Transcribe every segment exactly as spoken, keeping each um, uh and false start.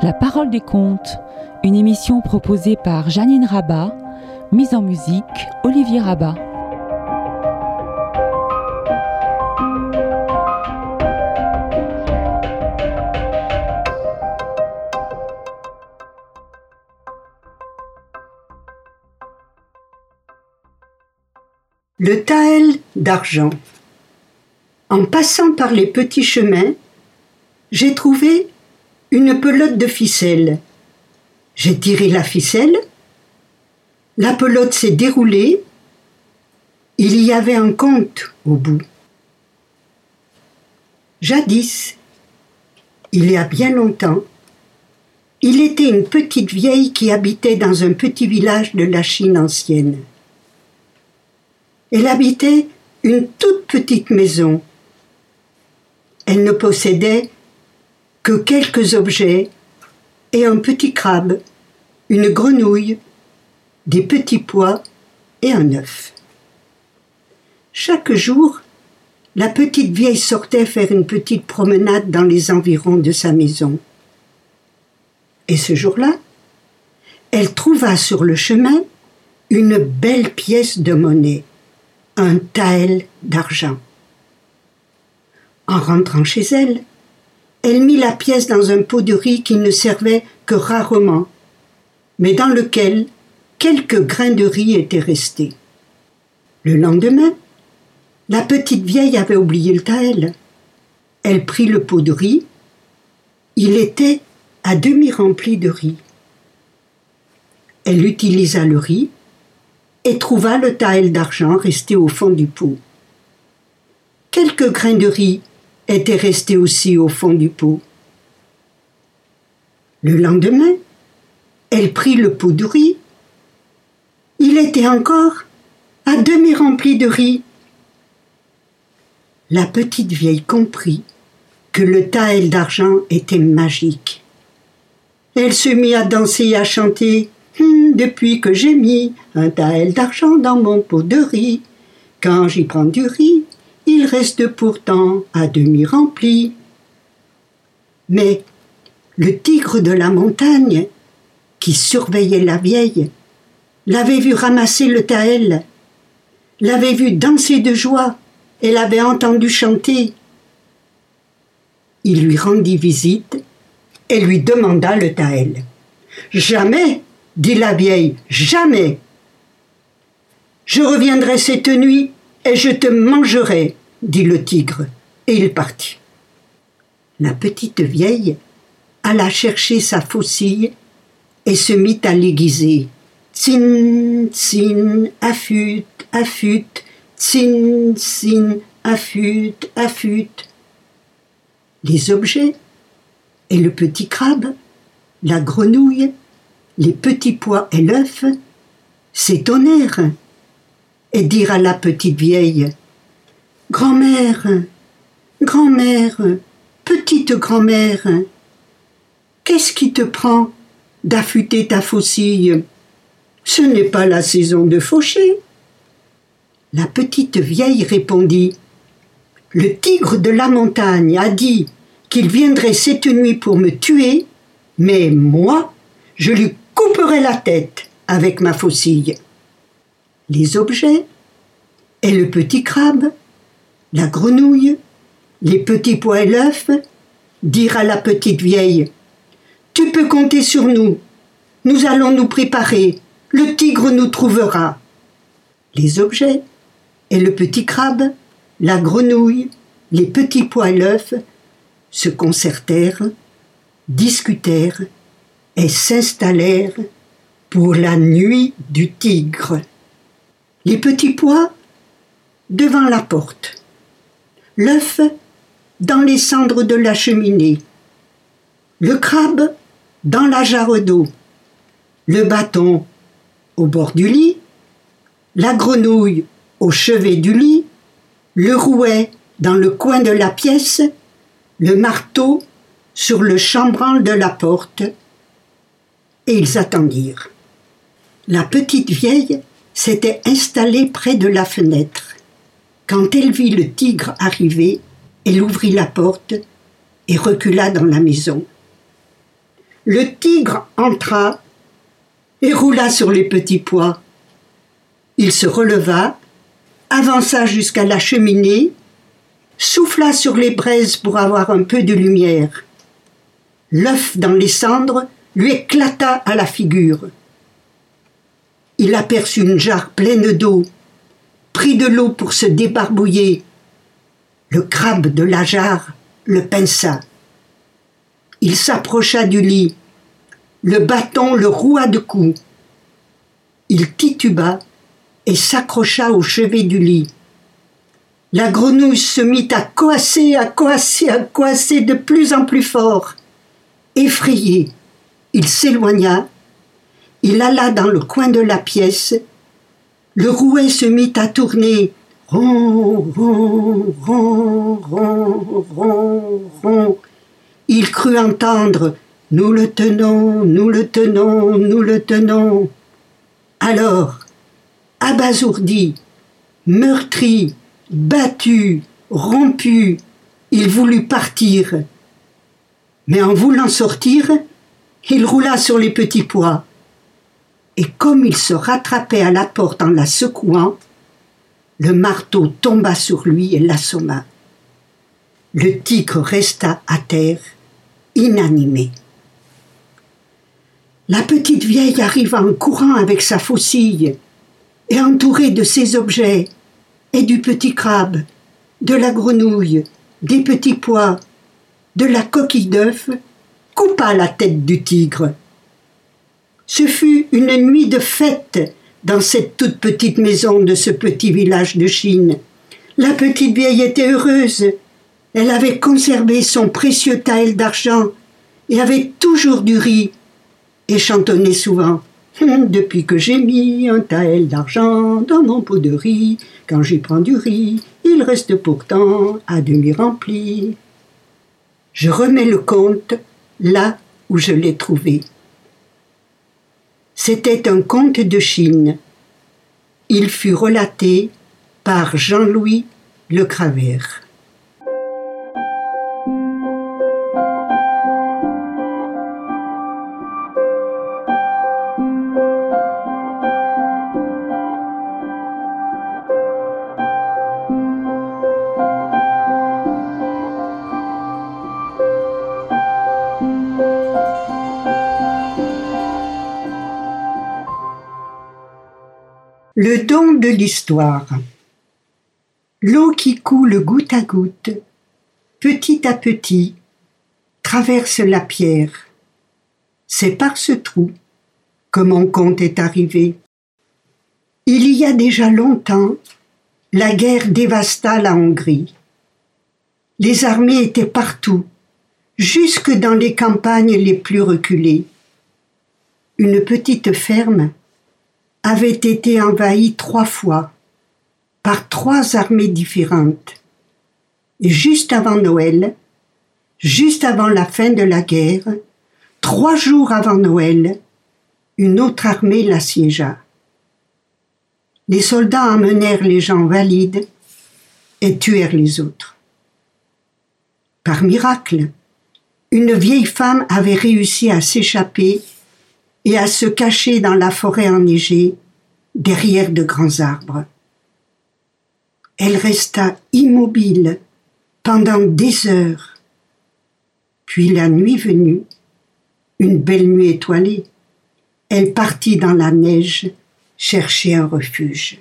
La parole des contes, une émission proposée par Janine Rabat, mise en musique Olivier Rabat. Le Taël d'argent. En passant par les petits chemins, j'ai trouvé une pelote de ficelle. J'ai tiré la ficelle, la pelote s'est déroulée, il y avait un conte au bout. Jadis, il y a bien longtemps, il était une petite vieille qui habitait dans un petit village de la Chine ancienne. Elle habitait une toute petite maison. Elle ne possédait que quelques objets et un petit crabe, une grenouille, des petits pois et un œuf. Chaque jour, la petite vieille sortait faire une petite promenade dans les environs de sa maison. Et ce jour-là, elle trouva sur le chemin une belle pièce de monnaie, un taël d'argent. En rentrant chez elle, elle mit la pièce dans un pot de riz qui ne servait que rarement, mais dans lequel quelques grains de riz étaient restés. Le lendemain, la petite vieille avait oublié le taël. Elle prit le pot de riz. Il était à demi rempli de riz. Elle utilisa le riz et trouva le taël d'argent resté au fond du pot. Quelques grains de riz étaient restés aussi au fond du pot. Le lendemain, elle prit le pot de riz. Il était encore à demi rempli de riz. La petite vieille comprit que le taël d'argent était magique. Elle se mit à danser et à chanter hum, « Depuis que j'ai mis un taël d'argent dans mon pot de riz, quand j'y prends du riz, il reste pourtant à demi rempli. » Mais le tigre de la montagne, qui surveillait la vieille, l'avait vu ramasser le taël, l'avait vu danser de joie et l'avait entendu chanter. Il lui rendit visite et lui demanda le taël. « Jamais, dit la vieille, jamais. Je reviendrai cette nuit et je te mangerai, dit le tigre, et il partit. La petite vieille alla chercher sa faucille et se mit à l'aiguiser. Tsin, tsin, affûte, affûte, tsin, tsin, affûte, affûte. Les objets et le petit crabe, la grenouille, les petits pois et l'œuf s'étonnèrent et dirent à la petite vieille « Grand-mère, grand-mère, petite grand-mère, qu'est-ce qui te prend d'affûter ta faucille? Ce n'est pas la saison de faucher. » La petite vieille répondit « Le tigre de la montagne a dit qu'il viendrait cette nuit pour me tuer, mais moi, je lui couperai la tête avec ma faucille. » Les objets et le petit crabe, la grenouille, les petits pois et l'œuf dirent à la petite vieille « Tu peux compter sur nous, nous allons nous préparer, le tigre nous trouvera. » Les objets et le petit crabe, la grenouille, les petits pois et l'œuf se concertèrent, discutèrent et s'installèrent pour la nuit du tigre. Les petits pois devant la porte, l'œuf dans les cendres de la cheminée, le crabe dans la jarre d'eau, le bâton au bord du lit, la grenouille au chevet du lit, le rouet dans le coin de la pièce, le marteau sur le chambranle de la porte, et ils attendirent. La petite vieille s'était installée près de la fenêtre. Quand elle vit le tigre arriver, elle ouvrit la porte et recula dans la maison. Le tigre entra et roula sur les petits pois. Il se releva, avança jusqu'à la cheminée, souffla sur les braises pour avoir un peu de lumière. L'œuf dans les cendres lui éclata à la figure. Il aperçut une jarre pleine d'eau, prit de l'eau pour se débarbouiller. Le crabe de la jarre le pinça. Il s'approcha du lit. Le bâton le roua de coups. Il tituba et s'accrocha au chevet du lit. La grenouille se mit à coasser, à coasser, à coasser de plus en plus fort. Effrayé, il s'éloigna. Il alla dans le coin de la pièce. Le rouet se mit à tourner. Ron, ron, ron, ron, ron, ron. Il crut entendre « Nous le tenons, nous le tenons, nous le tenons ». Alors, abasourdi, meurtri, battu, rompu, il voulut partir. Mais en voulant sortir, il roula sur les petits pois. Et comme il se rattrapait à la porte en la secouant, le marteau tomba sur lui et l'assomma. Le tigre resta à terre, inanimé. La petite vieille arriva en courant avec sa faucille, et entourée de ses objets, et du petit crabe, de la grenouille, des petits pois, de la coquille d'œuf, coupa la tête du tigre. Ce fut une nuit de fête dans cette toute petite maison de ce petit village de Chine. La petite vieille était heureuse. Elle avait conservé son précieux taël d'argent et avait toujours du riz et chantonnait souvent « Depuis que j'ai mis un taël d'argent dans mon pot de riz, quand j'y prends du riz, il reste pourtant à demi rempli. » Je remets le conte là où je l'ai trouvé. C'était un conte de Chine. Il fut relaté par Jean-Louis Lecravert. Le don de l'histoire. L'eau qui coule goutte à goutte, petit à petit, traverse la pierre. C'est par ce trou que mon conte est arrivé. Il y a déjà longtemps, la guerre dévasta la Hongrie. Les armées étaient partout, jusque dans les campagnes les plus reculées. Une petite ferme avait été envahie trois fois par trois armées différentes. Et juste avant Noël, juste avant la fin de la guerre, trois jours avant Noël, une autre armée l'assiégea. Les soldats emmenèrent les gens valides et tuèrent les autres. Par miracle, une vieille femme avait réussi à s'échapper et à se cacher dans la forêt enneigée, derrière de grands arbres. Elle resta immobile pendant des heures. Puis la nuit venue, une belle nuit étoilée, elle partit dans la neige chercher un refuge.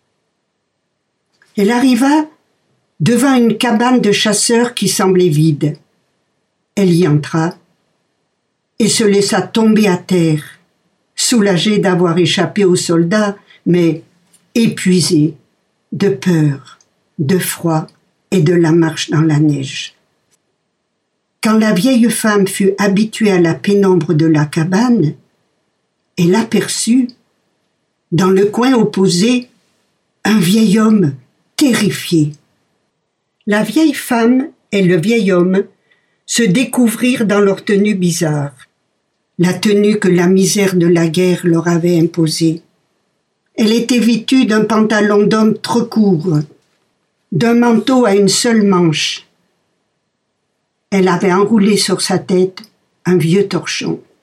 Elle arriva devant une cabane de chasseurs qui semblait vide. Elle y entra et se laissa tomber à terre, soulagée d'avoir échappé aux soldats, mais épuisée de peur, de froid et de la marche dans la neige. Quand la vieille femme fut habituée à la pénombre de la cabane, elle aperçut, dans le coin opposé, un vieil homme terrifié. La vieille femme et le vieil homme se découvrirent dans leur tenue bizarre, la tenue que la misère de la guerre leur avait imposée. Elle était vêtue d'un pantalon d'homme trop court, d'un manteau à une seule manche. Elle avait enroulé sur sa tête un vieux torchon.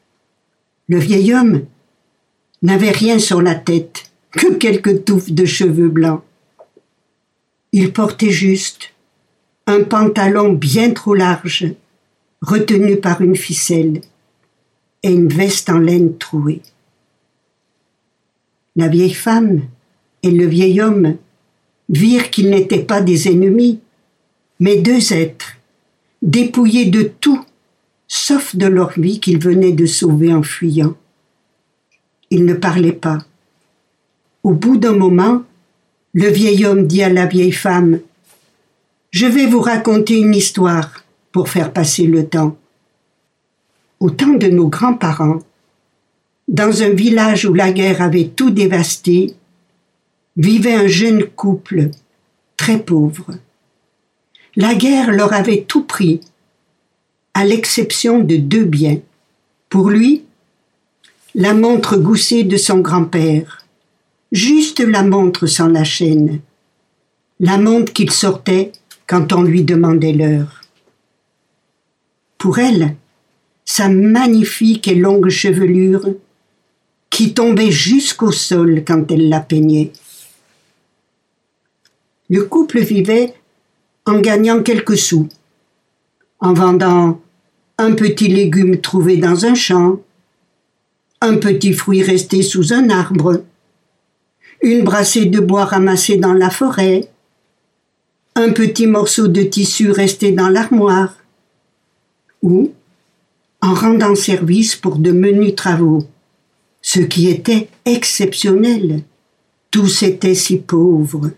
Le vieil homme n'avait rien sur la tête, que quelques touffes de cheveux blancs. Il portait juste un pantalon bien trop large, retenu par une ficelle, et une veste en laine trouée. La vieille femme et le vieil homme virent qu'ils n'étaient pas des ennemis, mais deux êtres, dépouillés de tout, sauf de leur vie qu'ils venaient de sauver en fuyant. Ils ne parlaient pas. Au bout d'un moment, le vieil homme dit à la vieille femme « Je vais vous raconter une histoire pour faire passer le temps. Au temps de nos grands-parents, dans un village où la guerre avait tout dévasté, vivait un jeune couple très pauvre. La guerre leur avait tout pris, à l'exception de deux biens. Pour lui, la montre goussée de son grand-père, juste la montre sans la chaîne, la montre qu'il sortait quand on lui demandait l'heure. Pour elle, sa magnifique et longue chevelure qui tombait jusqu'au sol quand elle la peignait. Le couple vivait en gagnant quelques sous, en vendant un petit légume trouvé dans un champ, un petit fruit resté sous un arbre, une brassée de bois ramassée dans la forêt, un petit morceau de tissu resté dans l'armoire, ou en rendant service pour de menus travaux, ce qui était exceptionnel. Tous étaient si pauvres.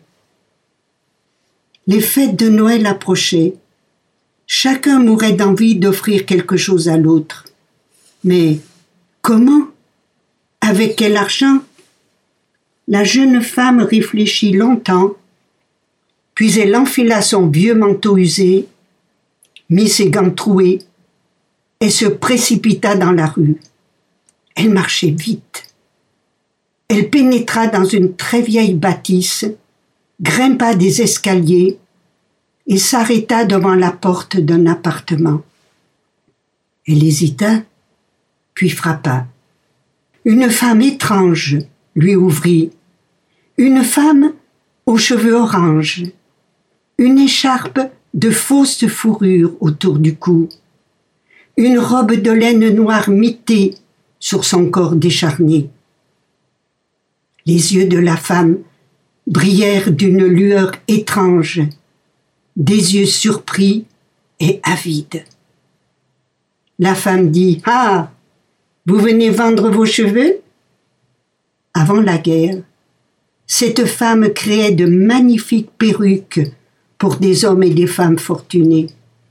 Les fêtes de Noël approchaient. Chacun mourait d'envie d'offrir quelque chose à l'autre. Mais comment? Avec quel argent? La jeune femme réfléchit longtemps, puis elle enfila son vieux manteau usé, mit ses gants troués et se précipita dans la rue. Elle marchait vite. Elle pénétra dans une très vieille bâtisse, grimpa des escaliers et s'arrêta devant la porte d'un appartement. Elle hésita, puis frappa. Une femme étrange lui ouvrit. Une femme aux cheveux orange, une écharpe de fausse fourrure autour du cou, une robe de laine noire mitée sur son corps décharné. Les yeux de la femme brillèrent d'une lueur étrange, des yeux surpris et avides. La femme dit « Ah, vous venez vendre vos cheveux ?» Avant la guerre, cette femme créait de magnifiques perruques pour des hommes et des femmes fortunés.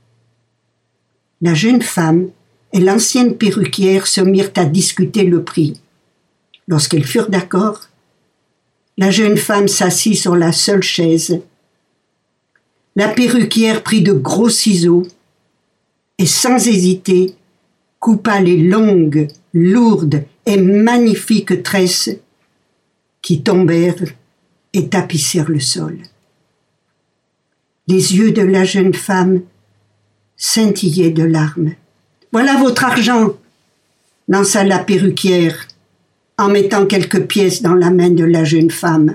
La jeune femme et l'ancienne perruquière se mirent à discuter le prix. Lorsqu'elles furent d'accord, la jeune femme s'assit sur la seule chaise. La perruquière prit de gros ciseaux et sans hésiter coupa les longues, lourdes et magnifiques tresses qui tombèrent et tapissèrent le sol. Les yeux de la jeune femme scintillaient de larmes. « Voilà votre argent !» lança la perruquière en mettant quelques pièces dans la main de la jeune femme.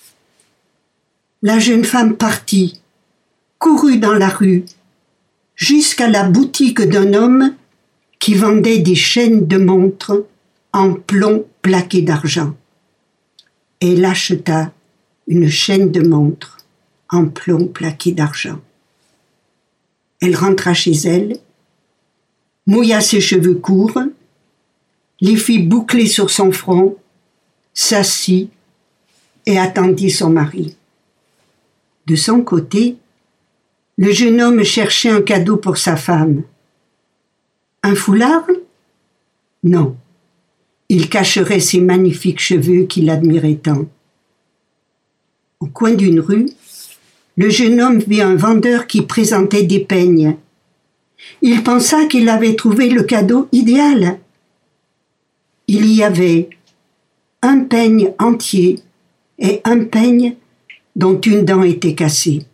La jeune femme partit, courut dans la rue, jusqu'à la boutique d'un homme qui vendait des chaînes de montres en plomb plaqué d'argent. Elle acheta une chaîne de montre en plomb plaqué d'argent. Elle rentra chez elle, mouilla ses cheveux courts, les fit boucler sur son front, s'assit et attendit son mari. De son côté, le jeune homme cherchait un cadeau pour sa femme. Un foulard? Non. Il cacherait ses magnifiques cheveux qu'il admirait tant. Au coin d'une rue, le jeune homme vit un vendeur qui présentait des peignes. Il pensa qu'il avait trouvé le cadeau idéal. Il y avait un peigne entier et un peigne dont une dent était cassée.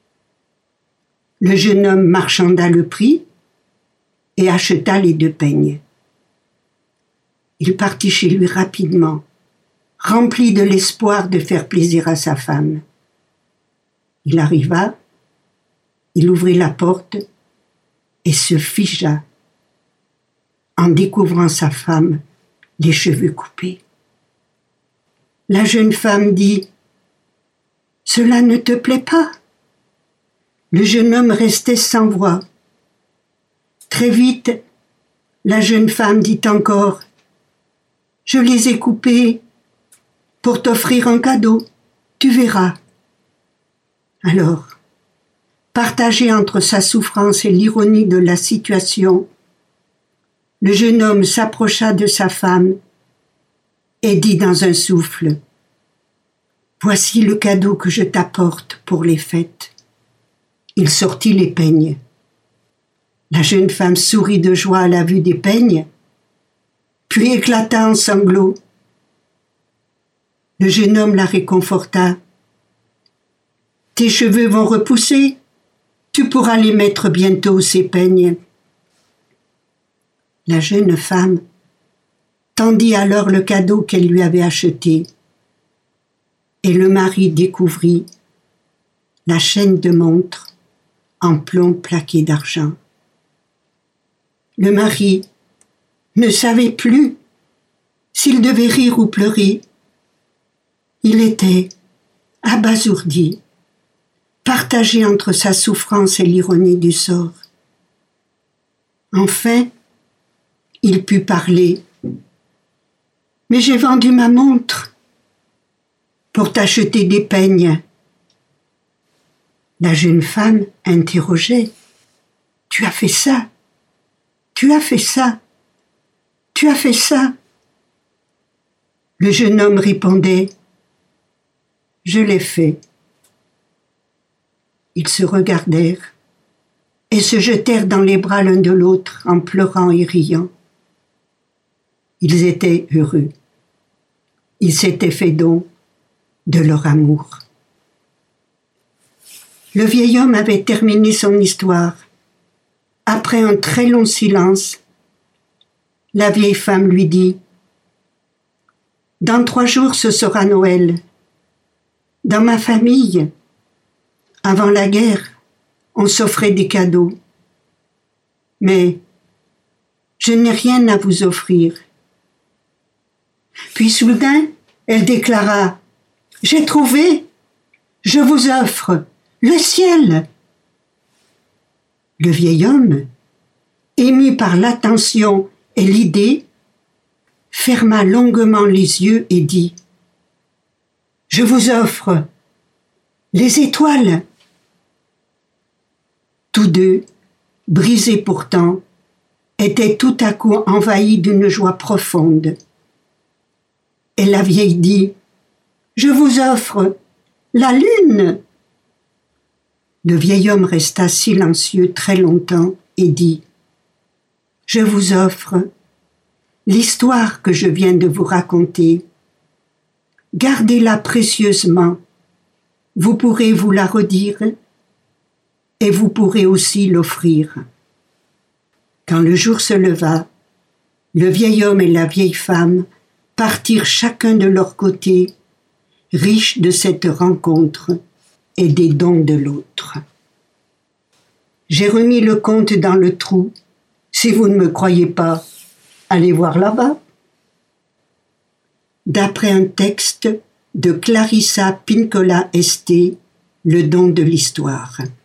Le jeune homme marchanda le prix et acheta les deux peignes. Il partit chez lui rapidement, rempli de l'espoir de faire plaisir à sa femme. Il arriva, il ouvrit la porte et se figea en découvrant sa femme, les cheveux coupés. La jeune femme dit « Cela ne te plaît pas ?» Le jeune homme restait sans voix. Très vite, la jeune femme dit encore « Je les ai coupés pour t'offrir un cadeau, tu verras. » Alors, partagé entre sa souffrance et l'ironie de la situation, le jeune homme s'approcha de sa femme et dit dans un souffle « Voici le cadeau que je t'apporte pour les fêtes. » Il sortit les peignes. La jeune femme sourit de joie à la vue des peignes, puis éclata en sanglots. Le jeune homme la réconforta. « Tes cheveux vont repousser, tu pourras les mettre bientôt, ces peignes. » La jeune femme tendit alors le cadeau qu'elle lui avait acheté, et le mari découvrit la chaîne de montre en plomb plaqué d'argent. Le mari ne savait plus s'il devait rire ou pleurer. Il était abasourdi, partagé entre sa souffrance et l'ironie du sort. Enfin, il put parler. « Mais j'ai vendu ma montre pour t'acheter des peignes. » La jeune femme interrogeait. « Tu as fait ça? Tu as fait ça? Tu as fait ça ?» Le jeune homme répondait « Je l'ai fait. » Ils se regardèrent et se jetèrent dans les bras l'un de l'autre en pleurant et riant. Ils étaient heureux. Ils s'étaient fait don de leur amour. Le vieil homme avait terminé son histoire. Après un très long silence, la vieille femme lui dit « Dans trois jours, ce sera Noël. Dans ma famille, avant la guerre, on s'offrait des cadeaux. Mais je n'ai rien à vous offrir. » Puis soudain, elle déclara « J'ai trouvé, je vous offre le ciel. » Le vieil homme, ému par l'attention et l'idée, ferma longuement les yeux et dit « Je vous offre les étoiles. » Tous deux, brisés pourtant, étaient tout à coup envahis d'une joie profonde. Et la vieille dit « Je vous offre la lune. » Le vieil homme resta silencieux très longtemps et dit « Je vous offre l'histoire que je viens de vous raconter. Gardez-la précieusement. Vous pourrez vous la redire et vous pourrez aussi l'offrir. » Quand le jour se leva, le vieil homme et la vieille femme partirent chacun de leur côté, riches de cette rencontre et des dons de l'autre. J'ai remis le conte dans le trou. Si vous ne me croyez pas, allez voir là-bas. D'après un texte de Clarissa Pinkola Esté, Le don de l'histoire.